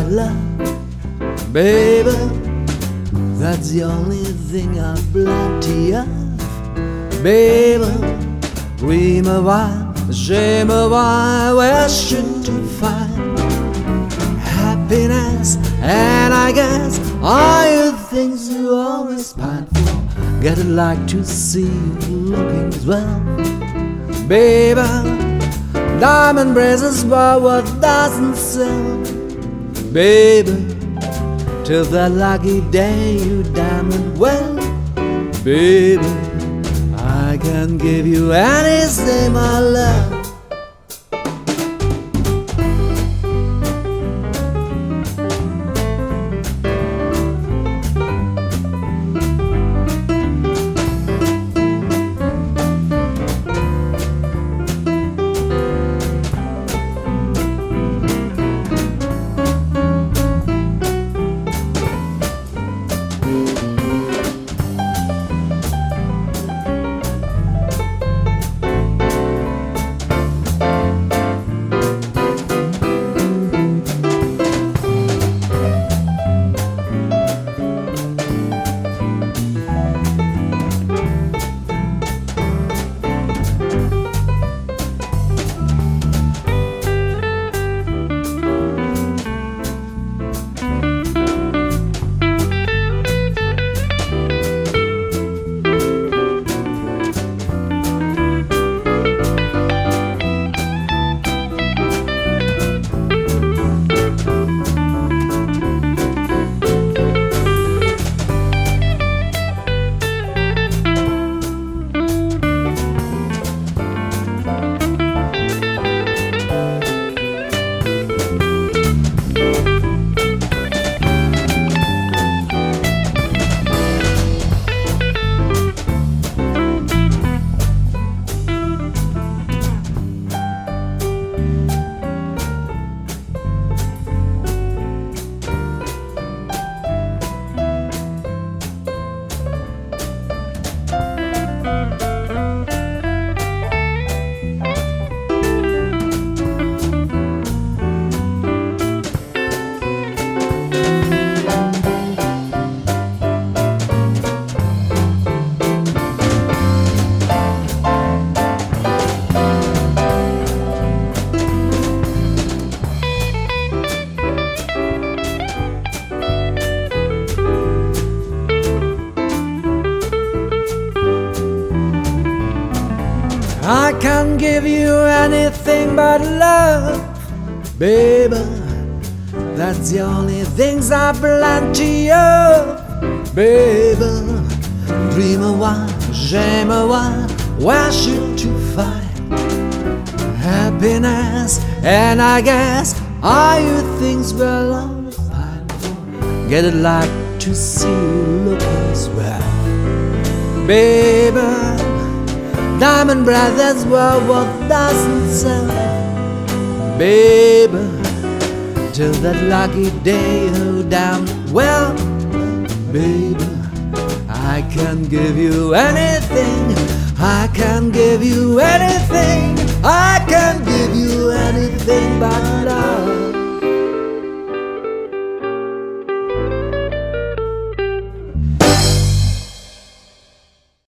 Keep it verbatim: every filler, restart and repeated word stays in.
love, baby. That's the only thing I've plenty of, baby. Dream a while, shame a while, where should to find happiness? And I guess all you things you always pine for. Get it like to see you looking swell, baby. Diamond bracelets, but what doesn't sell, baby, till that lucky day you diamond well, baby. I can give you anything, my love. I can't give you anything but love, baby. That's the only things I plenty of, baby. Dream a while, shame a while, where should you find happiness? And I guess all you things will all find for. Get it like to see you look as well, baby. Diamond brothers were what doesn't sell, baby, till that lucky day you down well, baby. I can give you anything, I can give you anything, I can give you anything but love.